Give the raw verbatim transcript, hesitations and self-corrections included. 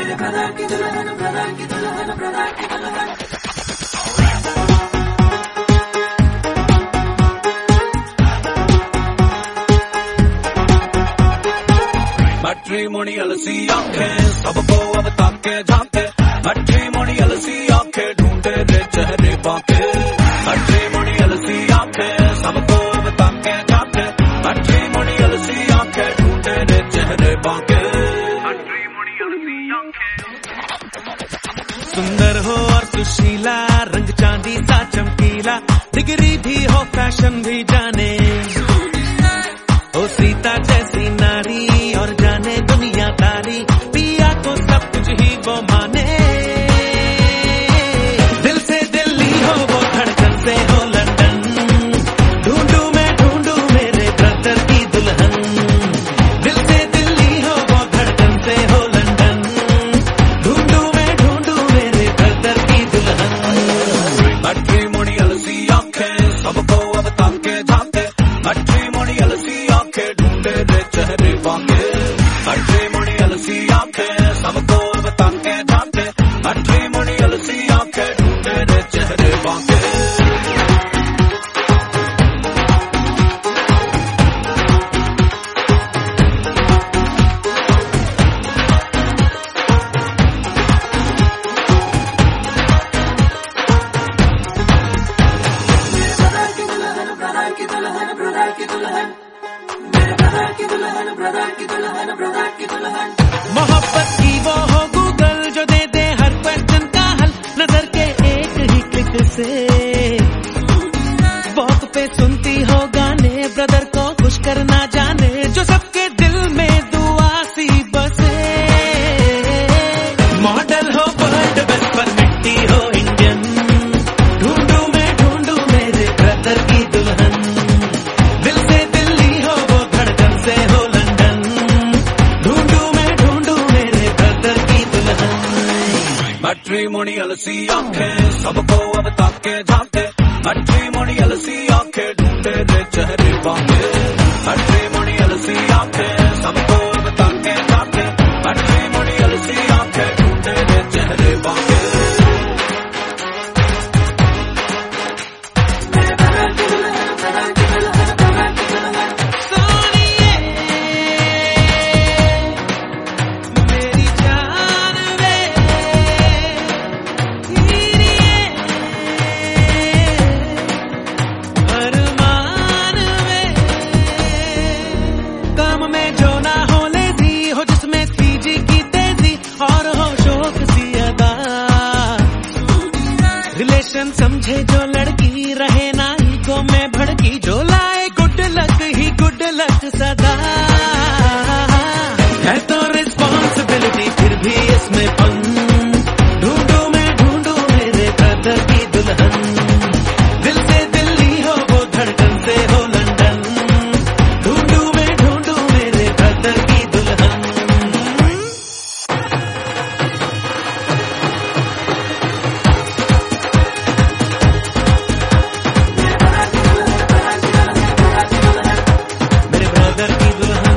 मेरे ब्रदर की दुल्हन, ब्रदर की दुल्हन, ब्रदर की दुल्हन। मैट्रिमोनियल सी आंखें सबको अब ताके झांके, मैट्रिमोनियल सी आंखें ढूंढे रे चेहरे बाके, मैट्रिमोनियल सी आंखें सबको अब ताके झांके, मैट्रिमोनियल सी आंखें ढूंढे रे चेहरे बाके, मैट्रिमोनियल सी आंखें। सुंदर हो और सुशीला, रंग चांदी सा चमकीला, डिग्री भी हो फैशन भी जाने, ओ सीता जैसी नारी और जाने दुनियादारी, पिया को सब कुछ ही वो माने, दिल से दिल्ली हो वो धड़कन से हो लंदन, ढूंढू मैं ढूंढू मेरे ब्रदर की दुल्हन, दिल से दिल्ली हो वो धड़कन से हो लंदन, ढूंढू मैं ढूंढू मेरे ब्रदर की दुल्हन। मैट्रिमोनियल सी आंखें सबको अब ताके झांके, मैट्रिमोनियल सी आंखें ढूंढे रे चेहरे बाके, मैट्रिमोनियल सी आंखें सबको अब ताके झांके, मैट्रिमोनियल सी आंखें ढूंढे रे चेहरे बाके। ब्रदर की दुल्हन, ब्रदर की दुल्हन, मेरे ब्रदर की दुल्हन, ब्रदर की दुल्हन, ब्रदर की दुल्हन। मोहब्बत की वो हो गूगल जो दे दे हर क्वेश्चन का हल, नजर के एक ही क्लिक से, वॉक पे सुनती हो गाने, ब्रदर को खुश करना जाने, जो सबके दिल में दुआ सी बसे, मॉडल हो वर्ल्ड बेस्ट पर मिट्टी हो इंडियन, ढूंढू मैं ढूंढू मेरे ब्रदर की दुल्हन, दिल से दिल्ली हो वो धड़कन से हो लंदन, ढूंढू मैं ढूंढू मेरे ब्रदर की दुल्हन। मैट्रिमोनियल सी आंखें सबको अब ताके झांके, मैट्रिमोनियल सी आंखें ढूंढे रे चेहरे बाके, मैट्रिमोनियल सी आंखें सबको अब ताके झांके, मैट्रिमोनियल सी आंखें ढूंढे रे चेहरे बाके। मेरे ब्रदर की दुल्हन, ब्रदर की दुल्हन, ब्रदर की दुल्हन। सोनिए मेरी जान वे, हीरिए अरमान वे, काम में जो ना हो लेजी हो, जिसमें सीजी की तेजी और हो शौक सी अदा, रिलेशन समझे जो लड़की, रहे ना ईगो में भड़की, जो लाए गुड लक ही गुड लक सदा, है तो रिस्पॉन्सिबिलिटी फिर भी इसमें फन, ढूंढू मैं ढूंढू मेरे ब्रदर की दुल्हन, दिल से दिल्ली हो वो धड़कन से हो लंदन, ढूंढू मैं ढूंढू मेरे ब्रदर की दुल्हन। मेरे ब्रदर की दुल्हन।